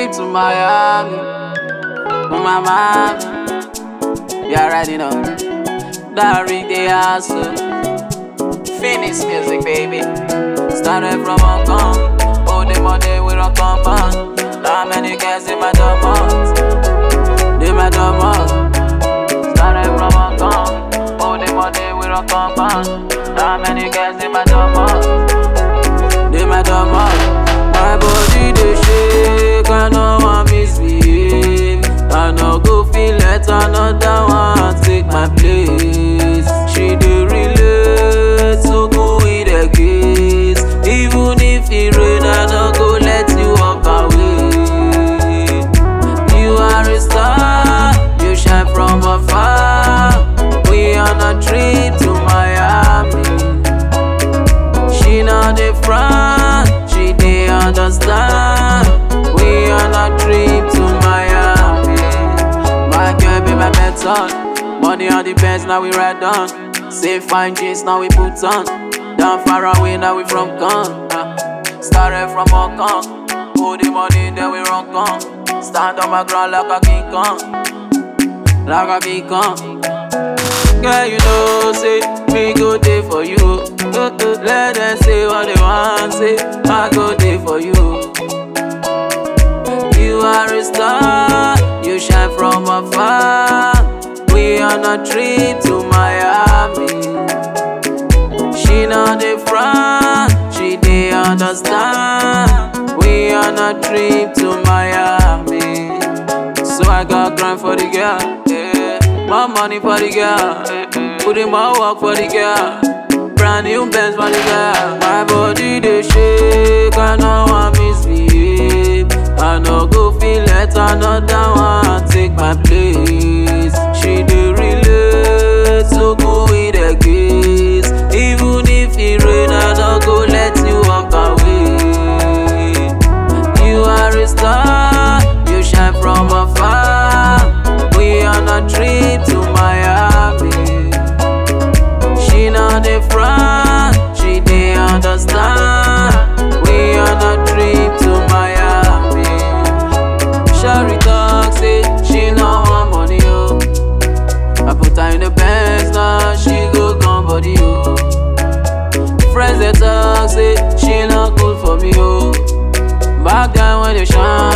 trip to Miami with my mom. You already know that rig they hustle. Phoenix music, baby. Started from Hong Kong. All the money we don't come on. How many girls in my domot? They my domot. Started from Hong Kong. All the money we don't come on. How many girls in my domot? They my domot. My body they shake, I no want misbehave. I no go feel let another one take my place. She dey relate, so go with the case. Even if it rain, I no go let you walk away. You are a star, you shine from afar. We on a trip to Miami. She not the front, she dey understand. We on a trip to Miami. My girl be my mentor. Money on the bench, now we ride on. Say fine jeans, now we put on. Down far away, now we from gone. Started from Hong Kong. Put the money, then we run gone. Stand on my ground like a King Kong. Like a King Kong. Girl, you know, say, me go there for you. Let them say what they want, say, I go there for you. You are a star, you shine from afar. We on a trip to Miami. She not the front, she dey understand. We on a trip to Miami. So I got grind for the girl, yeah. More money for the girl, put in more work for the girl. Brand new Benz for the girl. My body they shake, I no want misbehave. I no go feel let another one take my place. She dey relate, so go with the case. Even if it rain, I no go let you walk away. You are a star, you shine from afar. We on a trip to Miami. She not the front, she dey understand. We on a trip to Miami. Shari talk say she no want money, oh. I put her in the Benz, now she go come body, oh. Friends they talk say she not good for me, oh. Back then when they shine,